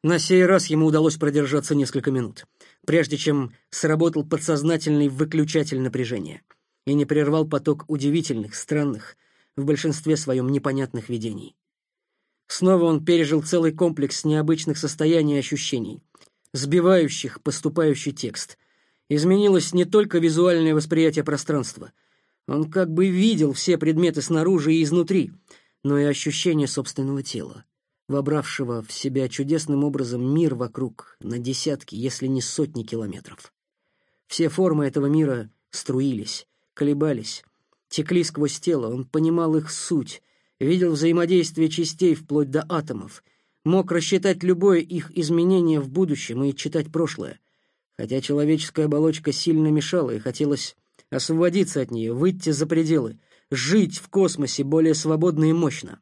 На сей раз ему удалось продержаться несколько минут, прежде чем сработал подсознательный выключатель напряжения и не прервал поток удивительных, странных, в большинстве своем непонятных видений. Снова он пережил целый комплекс необычных состояний и ощущений, сбивающих поступающий текст. Изменилось не только визуальное восприятие пространства. Он как бы видел все предметы снаружи и изнутри, но и ощущение собственного тела, вобравшего в себя чудесным образом мир вокруг на десятки, если не сотни километров. Все формы этого мира струились, колебались, текли сквозь тело, он понимал их суть, видел взаимодействие частей вплоть до атомов, мог рассчитать любое их изменение в будущем и читать прошлое, хотя человеческая оболочка сильно мешала, и хотелось освободиться от нее, выйти за пределы, жить в космосе более свободно и мощно.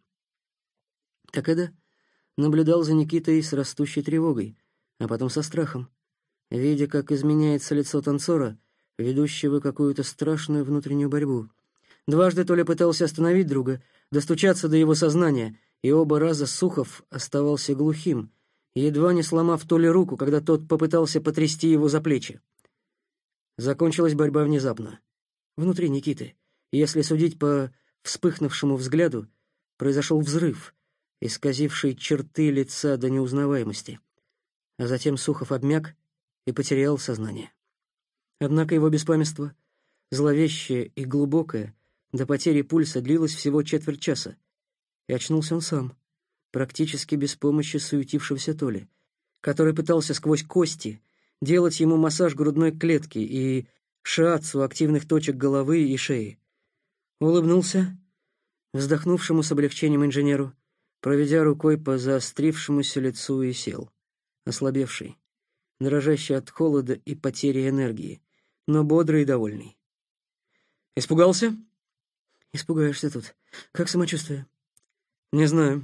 Такэда наблюдал за Никитой с растущей тревогой, а потом со страхом, видя, как изменяется лицо танцора, ведущего какую-то страшную внутреннюю борьбу. Дважды Толя пытался остановить друга, достучаться до его сознания, и оба раза Сухов оставался глухим, едва не сломав Толе руку, когда тот попытался потрясти его за плечи. Закончилась борьба внезапно. Внутри Никиты, если судить по вспыхнувшему взгляду, произошел взрыв, исказивший черты лица до неузнаваемости. А затем Сухов обмяк и потерял сознание. Однако его беспамятство, зловещее и глубокое, до потери пульса длилось всего четверть часа, и очнулся он сам, практически без помощи суетившегося Толи, который пытался сквозь кости делать ему массаж грудной клетки и шиатсу активных точек головы и шеи. Улыбнулся вздохнувшему с облегчением инженеру, проведя рукой по заострившемуся лицу, и сел, ослабевший, дрожащий от холода и потери энергии, но бодрый и довольный. «Испугался?» «Испугаешься тут. Как самочувствие?» «Не знаю.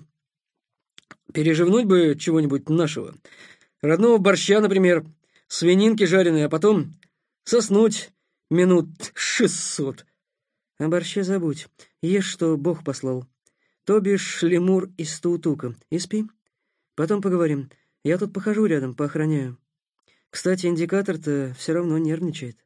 Переживнуть бы чего-нибудь нашего. Родного борща, например, свининки жареной, а потом соснуть минут 600. О борще забудь. Ешь, что Бог послал. То бишь лемур из Таутука. И спи. Потом поговорим. Я тут похожу рядом, поохраняю. Кстати, индикатор-то все равно нервничает».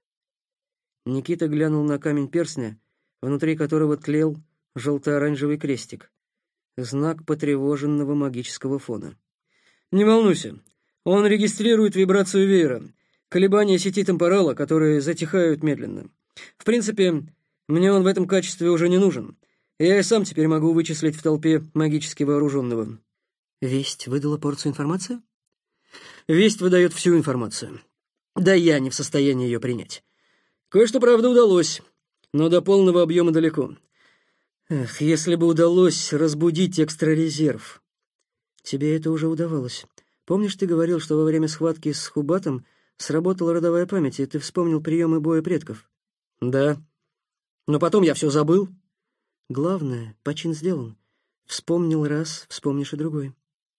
Никита глянул на камень перстня, внутри которого тлел желто-оранжевый крестик, знак потревоженного магического фона. «Не волнуйся, он регистрирует вибрацию веера, колебания сети темпорала, которые затихают медленно. В принципе, мне он в этом качестве уже не нужен. Я и сам теперь могу вычислить в толпе магически вооруженного». «Весть выдала порцию информации?» «Весть выдает всю информацию. Да я не в состоянии ее принять. Кое-что, правда, удалось, но до полного объема далеко. Эх, если бы удалось разбудить экстрарезерв». «Тебе это уже удавалось. Помнишь, ты говорил, что во время схватки с Хубатом сработала родовая память, и ты вспомнил приемы боя предков?» «Да. Но потом я все забыл». «Главное, почин сделан. Вспомнил раз, вспомнишь и другой».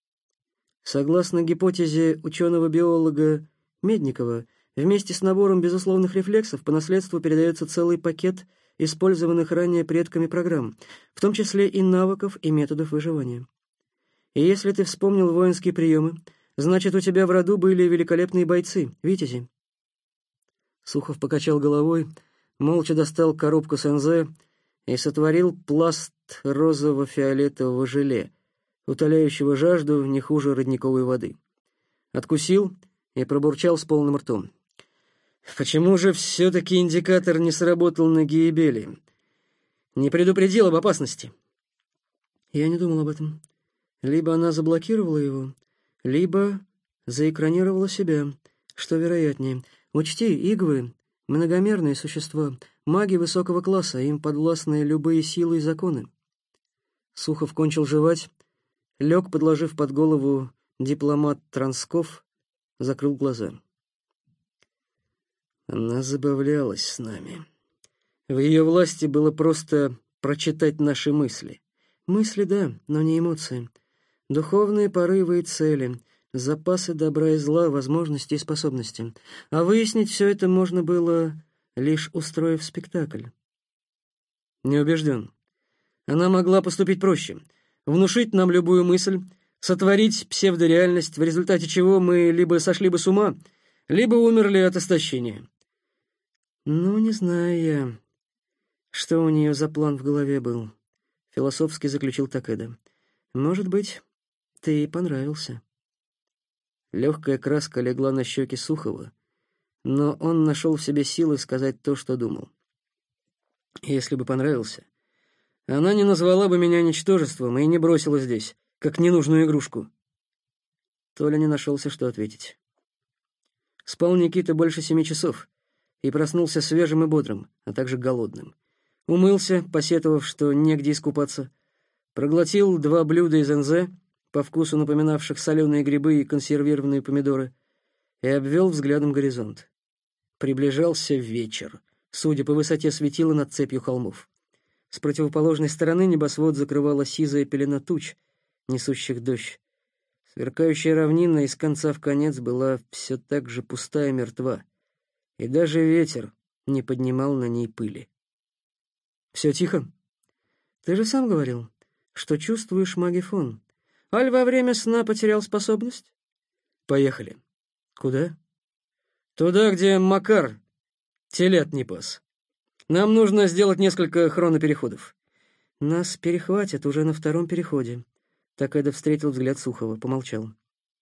Согласно гипотезе ученого-биолога Медникова, вместе с набором безусловных рефлексов по наследству передается целый пакет использованных ранее предками программ, в том числе и навыков и методов выживания. И если ты вспомнил воинские приемы, значит, у тебя в роду были великолепные бойцы, витязи. Сухов покачал головой, молча достал коробку с НЗ и сотворил пласт розово-фиолетового желе, утоляющего жажду не хуже родниковой воды. Откусил и пробурчал с полным ртом. «Почему же все-таки индикатор не сработал на Гиебели? Не предупредил об опасности?» «Я не думал об этом. Либо она заблокировала его, либо заэкранировала себя, что вероятнее. Учти, игвы — многомерные существа, маги высокого класса, им подвластны любые силы и законы». Сухов кончил жевать, лег, подложив под голову дипломат Трансков, закрыл глаза. Она забавлялась с нами. В ее власти было просто прочитать наши мысли. Мысли, да, но не эмоции. Духовные порывы и цели, запасы добра и зла, возможности и способности. А выяснить все это можно было, лишь устроив спектакль. Не убежден. Она могла поступить проще. Внушить нам любую мысль, сотворить псевдореальность, в результате чего мы либо сошли бы с ума, либо умерли от истощения. Ну, не знаю я, что у нее за план в голове был, философски заключил Такеда. Может быть, ты ей понравился. Легкая краска легла на щеки Сухова, но он нашел в себе силы сказать то, что думал. Если бы понравился, она не назвала бы меня ничтожеством и не бросила здесь, как ненужную игрушку. Толя не нашелся, что ответить. Спал Никита больше 7 часов и проснулся свежим и бодрым, а также голодным. Умылся, посетовав, что негде искупаться, проглотил 2 блюда из НЗ, по вкусу напоминавших соленые грибы и консервированные помидоры, и обвел взглядом горизонт. Приближался вечер, судя по высоте светила над цепью холмов. С противоположной стороны небосвод закрывала сизая пелена туч, несущих дождь. Сверкающая равнина из конца в конец была все так же пуста и мертва, и даже ветер не поднимал на ней пыли. «Все тихо? Ты же сам говорил, что чувствуешь магифон. Аль во время сна потерял способность? Поехали. Куда? Туда, где Макар телят не пас. Нам нужно сделать несколько хронопереходов. Нас перехватят уже на 2-м переходе. Такеда встретил взгляд Сухова, помолчал.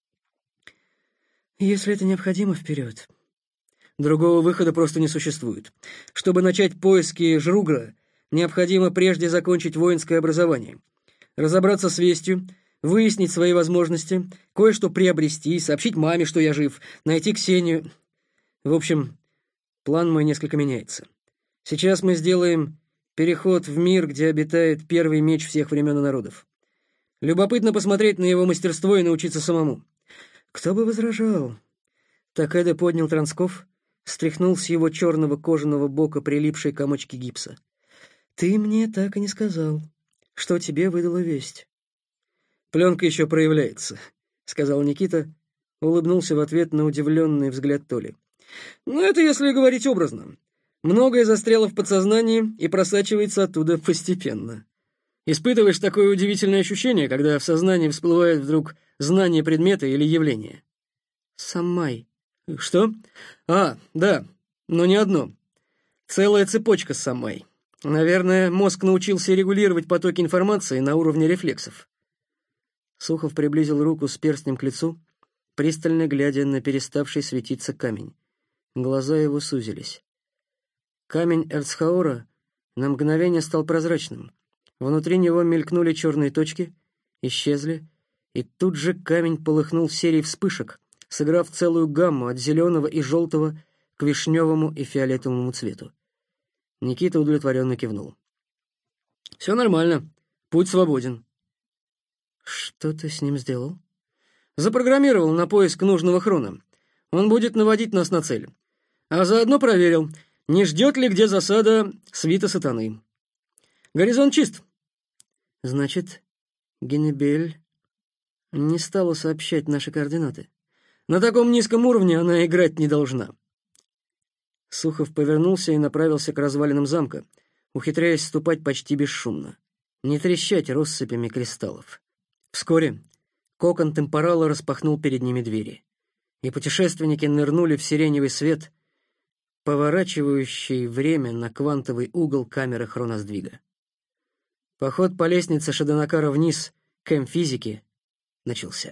Если это необходимо, вперед. Другого выхода просто не существует. Чтобы начать поиски Жругра, необходимо прежде закончить воинское образование, разобраться с вестью, выяснить свои возможности, кое-что приобрести, сообщить маме, что я жив, найти Ксению. В общем, план мой несколько меняется. Сейчас мы сделаем переход в мир, где обитает первый меч всех времен и народов. Любопытно посмотреть на его мастерство и научиться самому. Кто бы возражал? Такеда поднял Трансков, стряхнул с его черного кожаного бока прилипшие комочки гипса. Ты мне так и не сказал, что тебе выдала весть. «Пленка еще проявляется», — сказал Никита, улыбнулся в ответ на удивленный взгляд Толи. «Ну, это если говорить образно. Многое застряло в подсознании и просачивается оттуда постепенно. Испытываешь такое удивительное ощущение, когда в сознании всплывает вдруг знание предмета или явления?» «Саммай». «Что? А, да, но не одно. Целая цепочка саммай. Наверное, мозг научился регулировать потоки информации на уровне рефлексов». Сухов приблизил руку с перстнем к лицу, пристально глядя на переставший светиться камень. Глаза его сузились. Камень Эрцхаора на мгновение стал прозрачным. Внутри него мелькнули черные точки, исчезли, и тут же камень полыхнул серией вспышек, сыграв целую гамму от зеленого и желтого к вишневому и фиолетовому цвету. Никита удовлетворенно кивнул. «Все нормально. Путь свободен». «Что ты с ним сделал?» «Запрограммировал на поиск нужного хрона. Он будет наводить нас на цель. А заодно проверил, не ждет ли где засада свита сатаны. Горизонт чист». «Значит, Генебель не стала сообщать наши координаты?» «На таком низком уровне она играть не должна». Сухов повернулся и направился к развалинам замка, ухитряясь ступать почти бесшумно, не трещать россыпями кристаллов. Вскоре кокон темпорала распахнул перед ними двери, и путешественники нырнули в сиреневый свет, поворачивающий время на квантовый угол камеры хроносдвига. Поход по лестнице Шаданакара вниз к М-физике начался.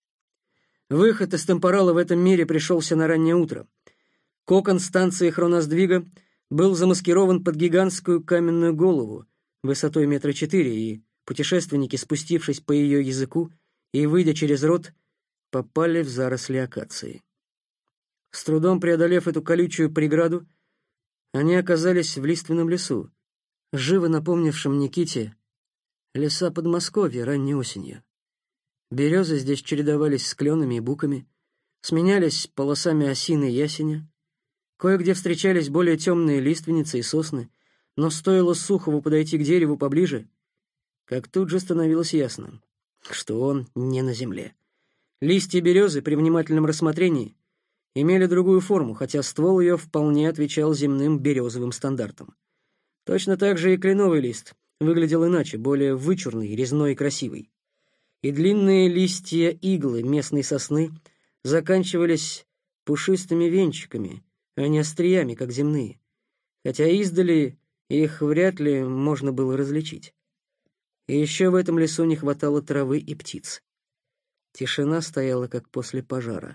Выход из темпорала в этом мире пришелся на раннее утро. Кокон станции хроносдвига был замаскирован под гигантскую каменную голову высотой 1,4 метра, и путешественники, спустившись по ее языку и выйдя через рот, попали в заросли акации. С трудом преодолев эту колючую преграду, они оказались в лиственном лесу, живо напомнившем Никите леса Подмосковья ранней осенью. Березы здесь чередовались с кленами и буками, сменялись полосами осины и ясеня. Кое-где встречались более темные лиственницы и сосны, но стоило Сухову подойти к дереву поближе, как тут же становилось ясно, что он не на земле. Листья березы при внимательном рассмотрении имели другую форму, хотя ствол ее вполне отвечал земным березовым стандартам. Точно так же и кленовый лист выглядел иначе, более вычурный, резной и красивый. и длинные листья иглы местной сосны заканчивались пушистыми венчиками, а не остриями, как земные, хотя издали их вряд ли можно было различить. И еще в этом лесу не хватало травы и птиц. Тишина стояла, как после пожара.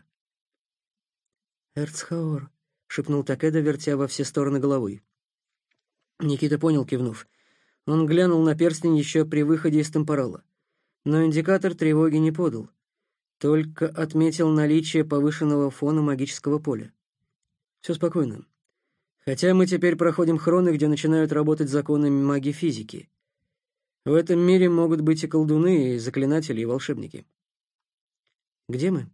«Эрцхаор», — шепнул Такеда, вертя во все стороны головой. Никита понял, кивнув. Он глянул на перстень еще при выходе из темпорала, но индикатор тревоги не подал, только отметил наличие повышенного фона магического поля. Все спокойно. Хотя мы теперь проходим хроны, где начинают работать законы магии физики. В этом мире могут быть и колдуны, и заклинатели, и волшебники. Где мы?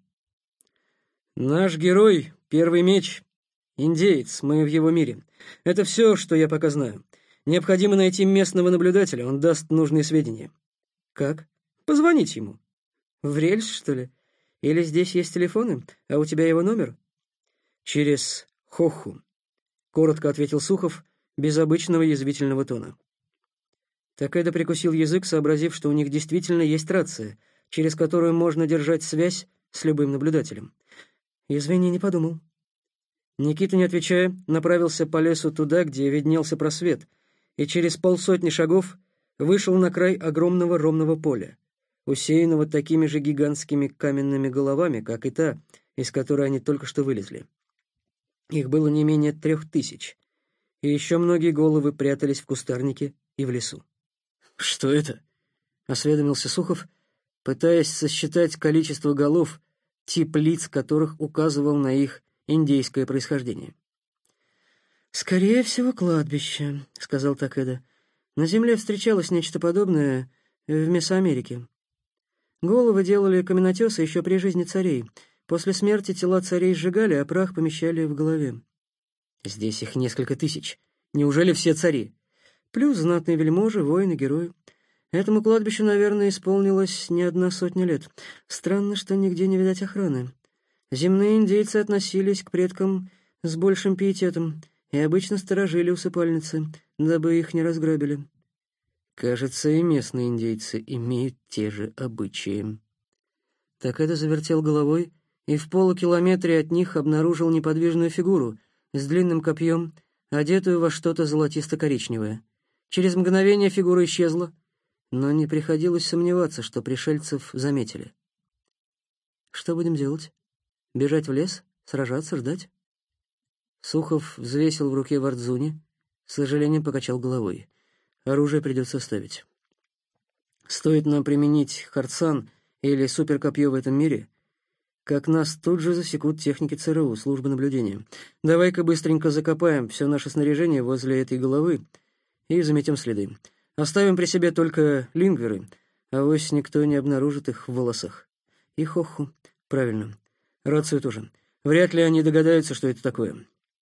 Наш герой — первый меч. Индеец, мы в его мире. Это все, что я пока знаю. Необходимо найти местного наблюдателя, он даст нужные сведения. Как? Позвонить ему. В рельс, что ли? Или здесь есть телефоны, а у тебя его номер? Через Хоху, коротко ответил Сухов, без обычного язвительного тона. Такеда прикусил язык, сообразив, что у них действительно есть рация, через которую можно держать связь с любым наблюдателем. Извини, не подумал. Никита, не отвечая, направился по лесу туда, где виднелся просвет, и через 50 шагов вышел на край огромного ровного поля, усеянного такими же гигантскими каменными головами, как и та, из которой они только что вылезли. Их было не менее 3000, и еще многие головы прятались в кустарнике и в лесу. «Что это?» — осведомился Сухов, пытаясь сосчитать количество голов, тип лиц которых указывал на их индейское происхождение. «Скорее всего, кладбище», — сказал Такеда. «На Земле встречалось нечто подобное в Месоамерике. Головы делали каменотесы еще при жизни царей. После смерти тела царей сжигали, а прах помещали в голове. Здесь их несколько тысяч. Неужели все цари? Плюс знатные вельможи, воины, герои. Этому кладбищу, наверное, исполнилось не 100 лет. Странно, что нигде не видать охраны. Земные индейцы относились к предкам с большим пиететом и обычно сторожили усыпальницы, дабы их не разграбили. Кажется, и местные индейцы имеют те же обычаи. Такеда завертел головой и в полукилометре от них обнаружил неподвижную фигуру с длинным копьем, одетую во что-то золотисто-коричневое. Через мгновение фигура исчезла, но не приходилось сомневаться, что пришельцев заметили. «Что будем делать? Бежать в лес? Сражаться? Ждать?» Сухов взвесил в руке вардзуни, с сожалением покачал головой. «Оружие придется оставить. Стоит нам применить харцан или суперкопье в этом мире, как нас тут же засекут техники ЦРУ, службы наблюдения. Давай-ка быстренько закопаем все наше снаряжение возле этой головы и заметим следы. Оставим при себе только лингверы, авось никто не обнаружит их в волосах. И хоху. Правильно. Рацию тоже. Вряд ли они догадаются, что это такое».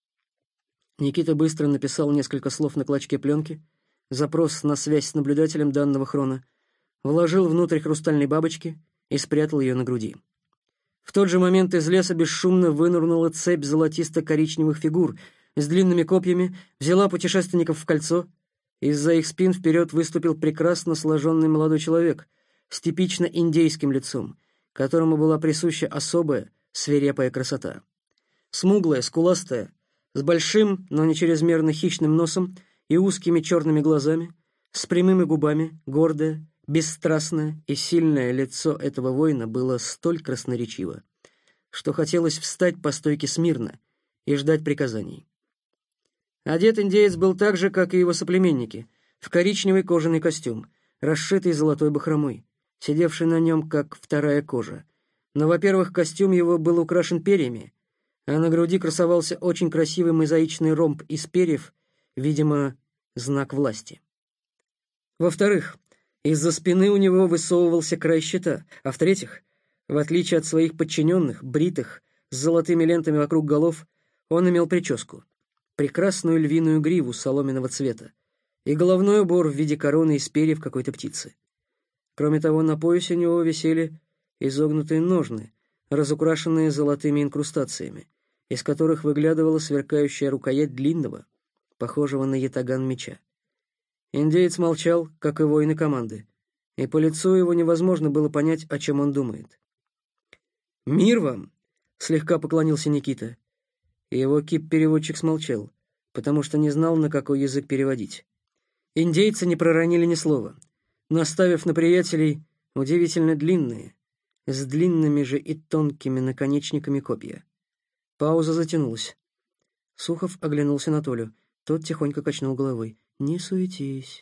Никита быстро написал несколько слов на клочке пленки, запрос на связь с наблюдателем данного хрона, вложил внутрь хрустальной бабочки и спрятал ее на груди. В тот же момент из леса бесшумно вынырнула цепь золотисто-коричневых фигур с длинными копьями, взяла путешественников в кольцо. Из-за их спин вперед выступил прекрасно сложенный молодой человек с типично индейским лицом, которому была присуща особая свирепая красота. Смуглая, скуластая, с большим, но не чрезмерно хищным носом и узкими черными глазами, с прямыми губами, гордое, бесстрастное и сильное лицо этого воина было столь красноречиво, что хотелось встать по стойке смирно и ждать приказаний. Одет индеец был так же, как и его соплеменники, в коричневый кожаный костюм, расшитый золотой бахромой, сидевший на нем, как вторая кожа. Но, во-первых, костюм его был украшен перьями, а на груди красовался очень красивый мозаичный ромб из перьев, видимо, знак власти. Во-вторых, из-за спины у него высовывался край щита, а в-третьих, в отличие от своих подчиненных, бритых, с золотыми лентами вокруг голов, он имел прическу, прекрасную львиную гриву соломенного цвета и головной убор в виде короны из перьев какой-то птицы. Кроме того, на поясе у него висели изогнутые ножны, разукрашенные золотыми инкрустациями, из которых выглядывала сверкающая рукоять длинного, похожего на ятаган меча. Индеец молчал, как и воины команды, и по лицу его невозможно было понять, о чем он думает. «Мир вам!» — слегка поклонился Никита. Его кип-переводчик смолчал, потому что не знал, на какой язык переводить. Индейцы не проронили ни слова, наставив на приятелей удивительно длинные, с длинными же и тонкими наконечниками копья. Пауза затянулась. Сухов оглянулся на Толю. Тот тихонько качнул головой. «Не суетись».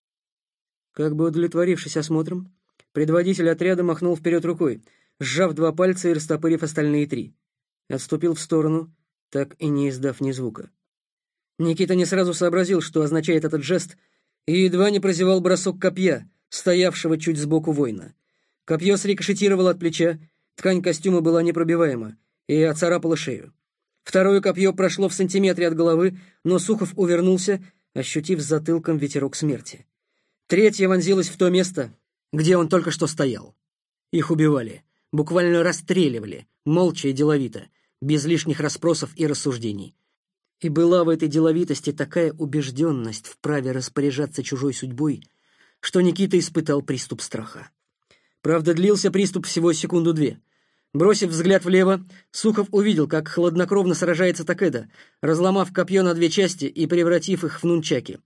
Как бы удовлетворившись осмотром, предводитель отряда махнул вперед рукой, сжав 2 пальца и растопырив остальные 3. Отступил в сторону, так и не издав ни звука. Никита не сразу сообразил, что означает этот жест, и едва не прозевал бросок копья, стоявшего чуть сбоку воина. Копье срикошетировало от плеча, ткань костюма была непробиваема и оцарапала шею. Второе копье прошло в сантиметре от головы, но Сухов увернулся, ощутив затылком ветерок смерти. Третье вонзилось в то место, где он только что стоял. Их убивали, буквально расстреливали, молча и деловито, без лишних расспросов и рассуждений. И была в этой деловитости такая убежденность в праве распоряжаться чужой судьбой, что Никита испытал приступ страха. Правда, длился приступ всего 2 секунды. Бросив взгляд влево, Сухов увидел, как хладнокровно сражается Такеда, разломав копье на 2 части и превратив их в нунчаки.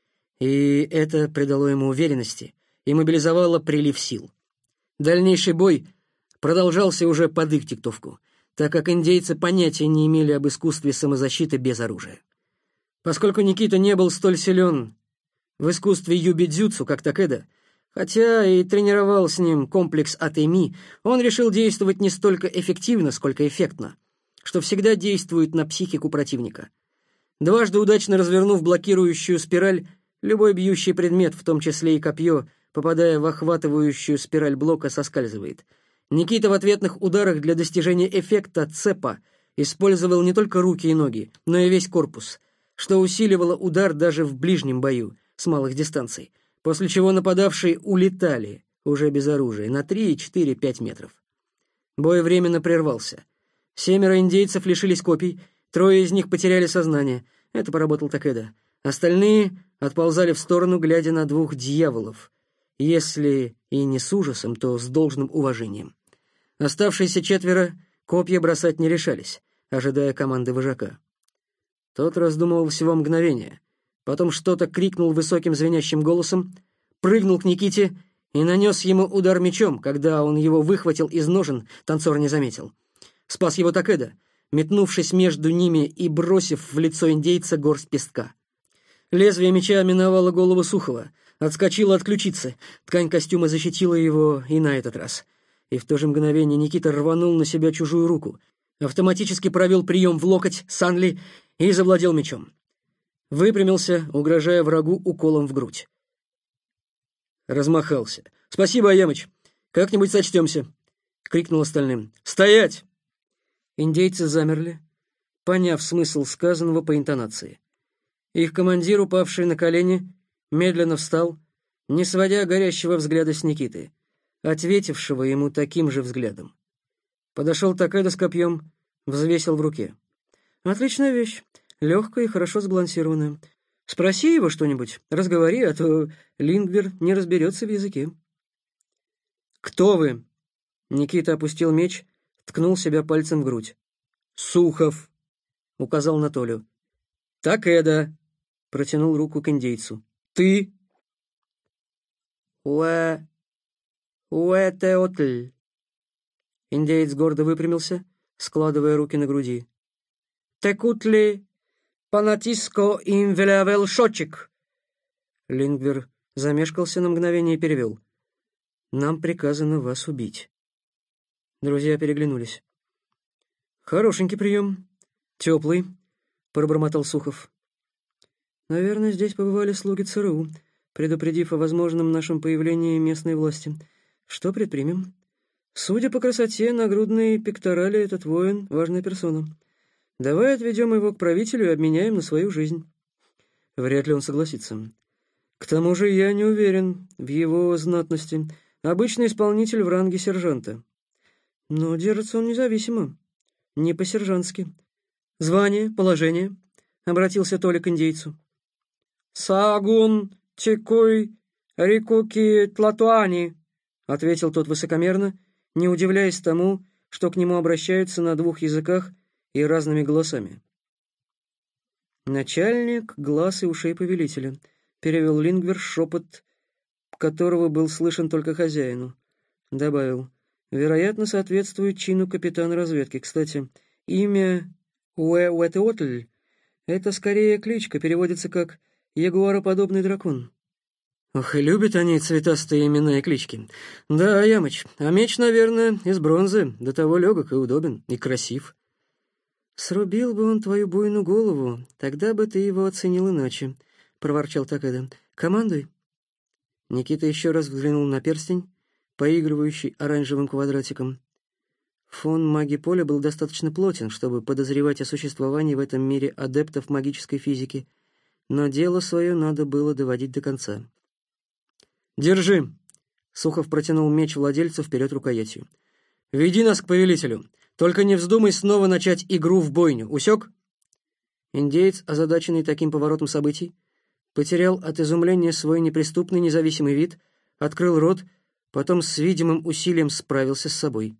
И это придало ему уверенности и мобилизовало прилив сил. Дальнейший бой продолжался уже под их диктовку, так как индейцы понятия не имели об искусстве самозащиты без оружия. Поскольку Никита не был столь силен в искусстве юбидзюцу, как Такеда, хотя и тренировал с ним комплекс Атэми, он решил действовать не столько эффективно, сколько эффектно, что всегда действует на психику противника. Дважды удачно развернув блокирующую спираль, любой бьющий предмет, в том числе и копье, попадая в охватывающую спираль блока, соскальзывает. Никита в ответных ударах для достижения эффекта цепа использовал не только руки и ноги, но и весь корпус, что усиливало удар даже в ближнем бою с малых дистанций, после чего нападавшие улетали, уже без оружия, на 3, 4, 5 метров. Бой временно прервался. 7 индейцев лишились копий, 3 из них потеряли сознание. Это поработал Такеда. Остальные отползали в сторону, глядя на 2 дьяволов. Если и не с ужасом, то с должным уважением. Оставшиеся 4 копья бросать не решались, ожидая команды вожака. Тот раздумывал всего мгновение. Потом что-то крикнул высоким звенящим голосом, прыгнул к Никите и нанес ему удар мечом. Когда он его выхватил из ножен, танцор не заметил. Спас его Такеда, метнувшись между ними и бросив в лицо индейца горсть песка. Лезвие меча миновало голову Сухова, отскочило от ключицы. Ткань костюма защитила его и на этот раз. И в то же мгновение Никита рванул на себя чужую руку, автоматически провел прием в локоть Санли и завладел мечом. Выпрямился, угрожая врагу уколом в грудь. Размахался. «Спасибо, Аямыч. Как-нибудь сочтемся!» — крикнул остальным. «Стоять!» Индейцы замерли, поняв смысл сказанного по интонации. Их командир, упавший на колени, медленно встал, не сводя горящего взгляда с Никиты, ответившего ему таким же взглядом. Подошел Такеда с копьем, взвесил в руке. «Отличная вещь. Легкая и хорошо сбалансированная. Спроси его что-нибудь, разговори, а то Лингвер не разберется в языке». «Кто вы?» Никита опустил меч, ткнул себя пальцем в грудь. «Сухов», — указал на Толю. «Такеда», — протянул руку к индейцу. «Ты?» «Уэ-теотль». Индеец гордо выпрямился, складывая руки на груди. «Текутли панатиско им велявел шочек». Лингвер замешкался на мгновение и перевел. «Нам приказано вас убить». Друзья переглянулись. «Хорошенький прием. Теплый», — пробормотал Сухов. «Наверное, здесь побывали слуги ЦРУ, предупредив о возможном нашем появлении местной власти. Что предпримем? Судя по красоте, нагрудной пекторали этот воин — важная персона. Давай отведем его к правителю и обменяем на свою жизнь». Вряд ли он согласится. К тому же я не уверен в его знатности. Обычный исполнитель в ранге сержанта. Но держится он независимо, не по-сержантски. «Звание, положение?» — обратился Толя к индейцу. «Саагун текой «Рикуки Тлатуани», — ответил тот высокомерно, не удивляясь тому, что к нему обращаются на двух языках и разными голосами. «Начальник глаз и ушей повелителя», — перевел Лингвер, шепот которого был слышен только хозяину. Добавил: «Вероятно, соответствует чину капитана разведки. Кстати, имя Уэ-Уэт-Отль — это скорее кличка, переводится как «ягуароподобный дракон». Ох, и любят они цветастые имена и клички. Да, Ямыч, а меч, наверное, из бронзы, до того легок и удобен, и красив. Срубил бы он твою буйную голову, тогда бы ты его оценил иначе, — проворчал Такэда. Командуй. Никита еще раз взглянул на перстень, поигрывающий оранжевым квадратиком. Фон маги поля был достаточно плотен, чтобы подозревать о существовании в этом мире адептов магической физики, но дело свое надо было доводить до конца. «Держи!» — Сухов протянул меч владельцу вперед рукоятью. «Веди нас к повелителю. Только не вздумай снова начать игру в бойню. Усек?» Индеец, озадаченный таким поворотом событий, потерял от изумления свой неприступный независимый вид, открыл рот, потом с видимым усилием справился с собой.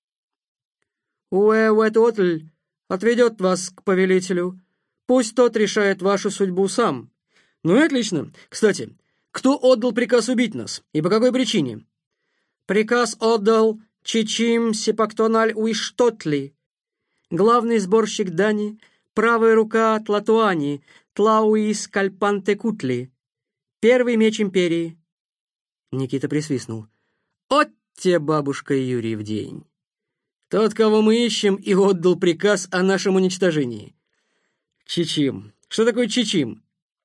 «Уэ-Уэт-Отль отведет вас к повелителю. Пусть тот решает вашу судьбу сам. Ну и отлично. Кстати, кто отдал приказ убить нас и по какой причине?» «Приказ отдал Чичим Сипактональ Уиштотли, главный сборщик дани, правая рука Тлатуани, Тлауис Кальпантекутли, первый меч империи». Никита присвистнул. «От те, бабушка Юрьев день! Тот, кого мы ищем, и отдал приказ о нашем уничтожении. Чичим. Что такое Чичим?»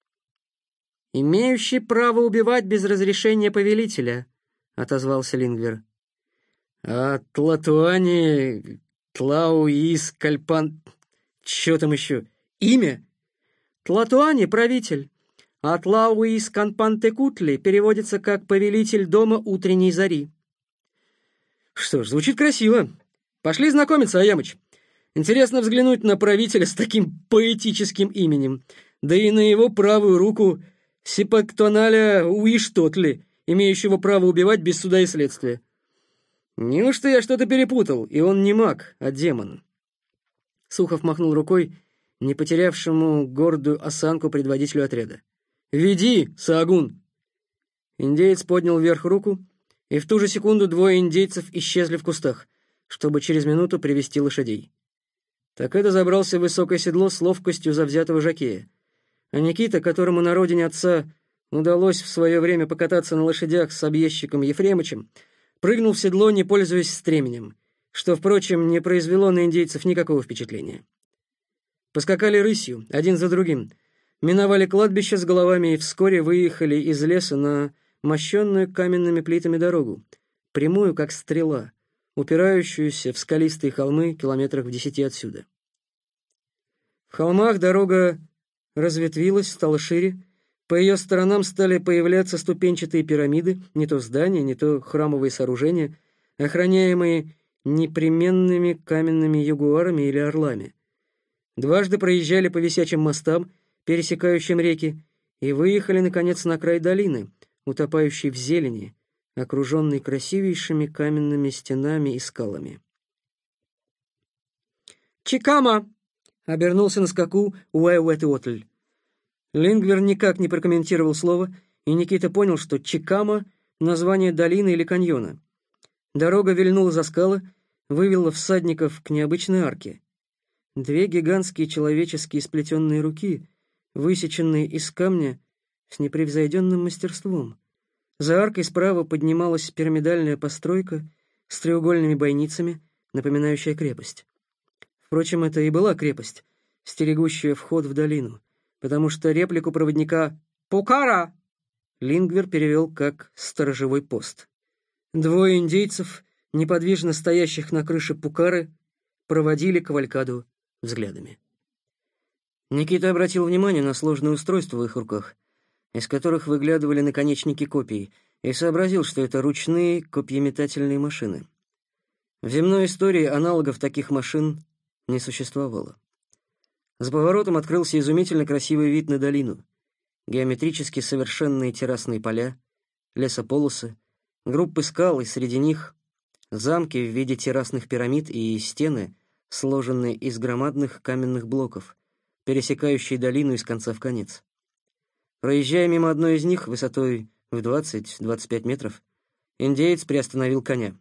«Имеющий право убивать без разрешения повелителя», — отозвался Лингвер. «А Тлатуани, Тлауис, Кальпан... Чё там еще? Имя?» «Тлатуани — правитель, а Тлауис Канпантекутли переводится как «повелитель дома утренней зари». «Что ж, звучит красиво. Пошли знакомиться, Аямыч. Интересно взглянуть на правителя с таким поэтическим именем, да и на его правую руку Сипактоналя Уиштотли, имеющего право убивать без суда и следствия. Неужто я что-то перепутал, и он не маг, а демон?» Сухов махнул рукой не потерявшему гордую осанку предводителю отряда. «Веди, Саагун!» Индеец поднял вверх руку, и в ту же секунду двое индейцев исчезли в кустах, чтобы через минуту привести лошадей. Такэда забрался в высокое седло с ловкостью завзятого жокея, а Никита, которому на родине отца удалось в свое время покататься на лошадях с объездчиком Ефремычем, прыгнул в седло, не пользуясь стременем, что, впрочем, не произвело на индейцев никакого впечатления. Поскакали рысью, один за другим, миновали кладбище с головами и вскоре выехали из леса на мощенную каменными плитами дорогу, прямую, как стрела, упирающуюся в скалистые холмы километрах в 10 отсюда. В холмах дорога разветвилась, стала шире, по ее сторонам стали появляться ступенчатые пирамиды, не то здания, не то храмовые сооружения, охраняемые непременными каменными ягуарами или орлами. Дважды проезжали по висячим мостам, пересекающим реки, и выехали, наконец, на край долины, утопающей в зелени, окруженной красивейшими каменными стенами и скалами. «Чикама!» — обернулся на скаку Уэ-Уэт-Отль. Лингвер никак не прокомментировал слово, и Никита понял, что Чикама — название долины или каньона. Дорога вильнула за скалы, вывела всадников к необычной арке. Две гигантские человеческие сплетенные руки, высеченные из камня с непревзойденным мастерством. За аркой справа поднималась пирамидальная постройка с треугольными бойницами, напоминающая крепость. Впрочем, это и была крепость, стерегущая вход в долину, потому что реплику проводника «Пукара» Лингвер перевел как «сторожевой пост». Двое индейцев, неподвижно стоящих на крыше Пукары, проводили кавалькаду взглядами. Никита обратил внимание на сложное устройство в их руках, из которых выглядывали наконечники копий, и сообразил, что это ручные копьеметательные машины. В земной истории аналогов таких машин не существовало. За поворотом открылся изумительно красивый вид на долину, геометрически совершенные террасные поля, лесополосы, группы скал, и среди них замки в виде террасных пирамид и стены, сложенные из громадных каменных блоков, пересекающие долину из конца в конец. Проезжая мимо одной из них высотой в 20-25 метров, индеец приостановил коня.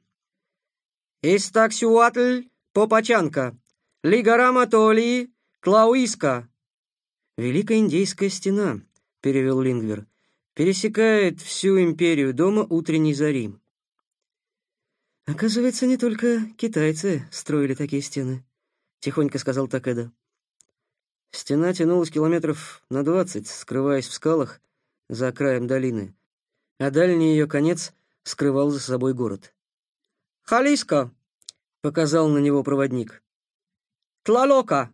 «Истаксюатль Попачанка, Лигарама Толи, Клауиска». «Великая индейская стена», — перевел Лингвер, «пересекает всю империю дома утренней зари». «Оказывается, не только китайцы строили такие стены», — тихонько сказал Такеда. Стена тянулась километров на 20, скрываясь в скалах за краем долины, а дальний ее конец скрывал за собой город. «Халиско!» — показал на него проводник. «Тлалока!»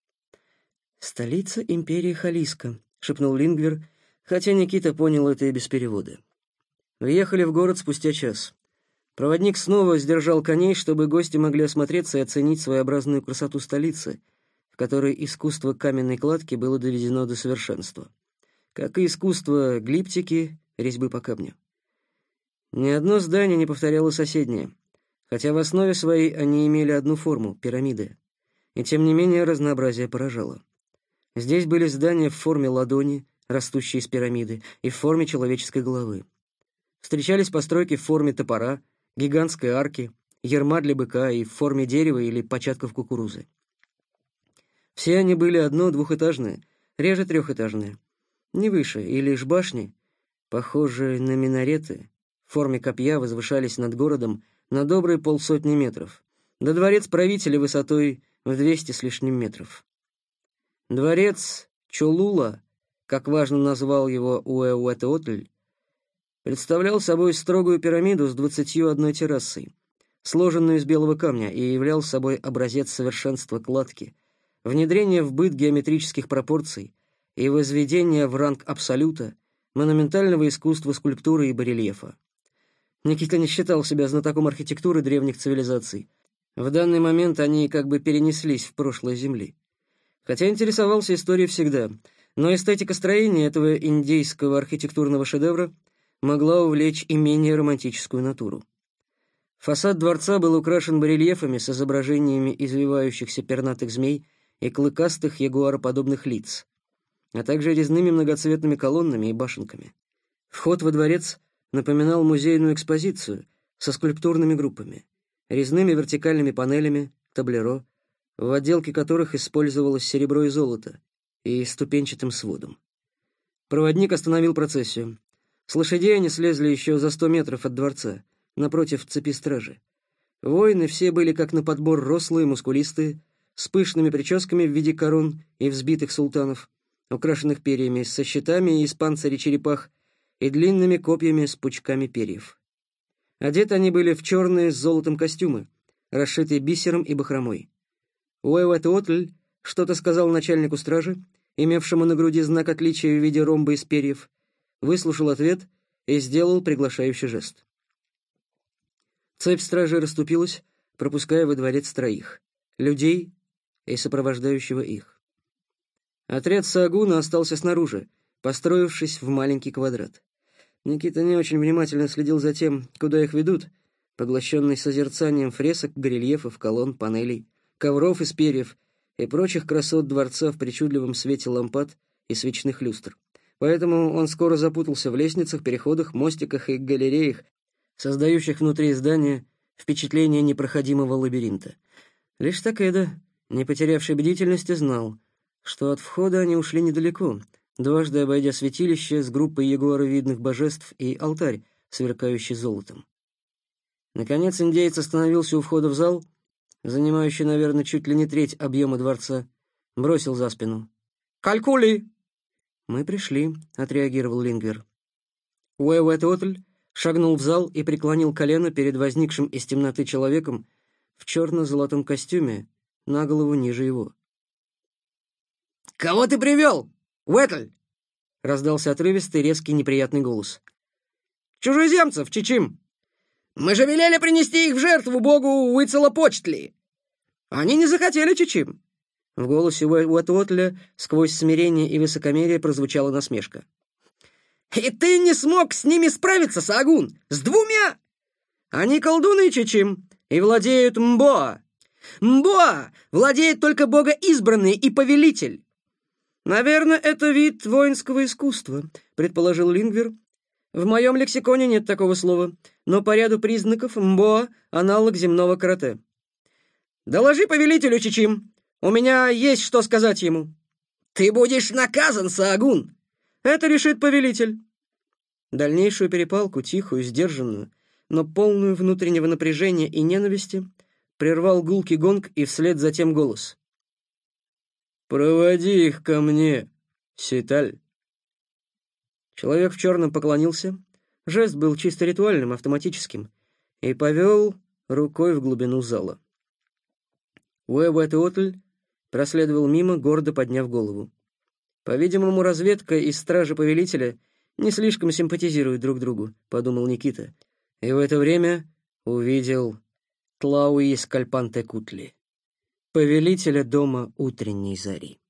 «Столица империи Халиско», — шепнул Лингвер, хотя Никита понял это и без перевода. Въехали в город спустя час. Проводник снова сдержал коней, чтобы гости могли осмотреться и оценить своеобразную красоту столицы, в которой искусство каменной кладки было доведено до совершенства, как и искусство глиптики, резьбы по камню. Ни одно здание не повторяло соседнее, хотя в основе своей они имели одну форму — пирамиды, и тем не менее разнообразие поражало. Здесь были здания в форме ладони, растущие из пирамиды, и в форме человеческой головы. Встречались постройки в форме топора, гигантской арки, ярма для быка и в форме дерева или початков кукурузы. Все они были одно-двухэтажные, реже трехэтажные, не выше, и лишь башни, похожие на минареты, в форме копья возвышались над городом на добрые 50 метров, да дворец правителя высотой в 200 с лишним метров. Дворец Чолула, как важно назвал его Уэуэтэотль, представлял собой строгую пирамиду с 21 террасой, сложенную из белого камня, и являл собой образец совершенства кладки, внедрение в быт геометрических пропорций и возведение в ранг абсолюта монументального искусства скульптуры и барельефа. Никита не считал себя знатоком архитектуры древних цивилизаций. В данный момент они как бы перенеслись в прошлое Земли. Хотя интересовался историей всегда, но эстетика строения этого индейского архитектурного шедевра могла увлечь и менее романтическую натуру. Фасад дворца был украшен барельефами с изображениями извивающихся пернатых змей и клыкастых ягуароподобных лиц, а также резными многоцветными колоннами и башенками. Вход во дворец напоминал музейную экспозицию со скульптурными группами, резными вертикальными панелями, таблеро, в отделке которых использовалось серебро и золото, и ступенчатым сводом. Проводник остановил процессию. С лошадей они слезли еще за 100 метров от дворца, напротив цепи стражи. Воины все были как на подбор рослые, мускулистые, с пышными прическами в виде корон и взбитых султанов, украшенных перьями, со щитами из панцирей черепах и длинными копьями с пучками перьев. Одеты они были в черные с золотом костюмы, расшитые бисером и бахромой. Уэуэтэотль что-то сказал начальнику стражи, имевшему на груди знак отличия в виде ромба из перьев, выслушал ответ и сделал приглашающий жест. Цепь стражи расступилась, пропуская во дворец троих — людей и сопровождающего их. Отряд Саагуна остался снаружи, построившись в маленький квадрат. Никита не очень внимательно следил за тем, куда их ведут, поглощенный созерцанием фресок, барельефов, колонн, панелей, ковров из перьев и прочих красот дворца в причудливом свете лампад и свечных люстр. Поэтому он скоро запутался в лестницах, переходах, мостиках и галереях, создающих внутри здания впечатление непроходимого лабиринта. Лишь Такеда, не потерявший бдительности, знал, что от входа они ушли недалеко, дважды обойдя святилище с группой ягуаровидных божеств и алтарь, сверкающий золотом. Наконец индеец остановился у входа в зал, занимающий, наверное, чуть ли не треть объема дворца, бросил за спину: «Калькули!» «Мы пришли», — отреагировал Лингвер. Уэуэтэотль шагнул в зал и преклонил колено перед возникшим из темноты человеком в черно-золотом костюме, на голову ниже его. «Кого ты привел, Уэтль?» — раздался отрывистый, резкий, неприятный голос. «Чужеземцев, Чичим! Мы же велели принести их в жертву богу Уицелопочтли. Они не захотели, Чичим!» В голосе Уэтэотля сквозь смирение и высокомерие прозвучала насмешка. И ты не смог с ними справиться, Саагун? С двумя? Они колдуны, Чичим, и владеют Мбоа. Мбоа владеет только богоизбранный и повелитель. Наверное, это вид воинского искусства, предположил Лингвер. В моем лексиконе нет такого слова, но по ряду признаков Мбоа — аналог земного карате. Доложи повелителю, Чичим. У меня есть что сказать ему. Ты будешь наказан, Саагун. Это решит повелитель. Дальнейшую перепалку, тихую, сдержанную, но полную внутреннего напряжения и ненависти, прервал гулкий гонг и вслед за тем голос. «Проводи их ко мне, Ситаль». Человек в черном поклонился, жест был чисто ритуальным, автоматическим, и повел рукой в глубину зала. Уэбуэтуотль проследовал мимо, гордо подняв голову. «По-видимому, разведка и стража повелителя не слишком симпатизируют друг другу», — подумал Никита, и в это время увидел Тлауи Скальпанте-Кутли, повелителя дома утренней зари.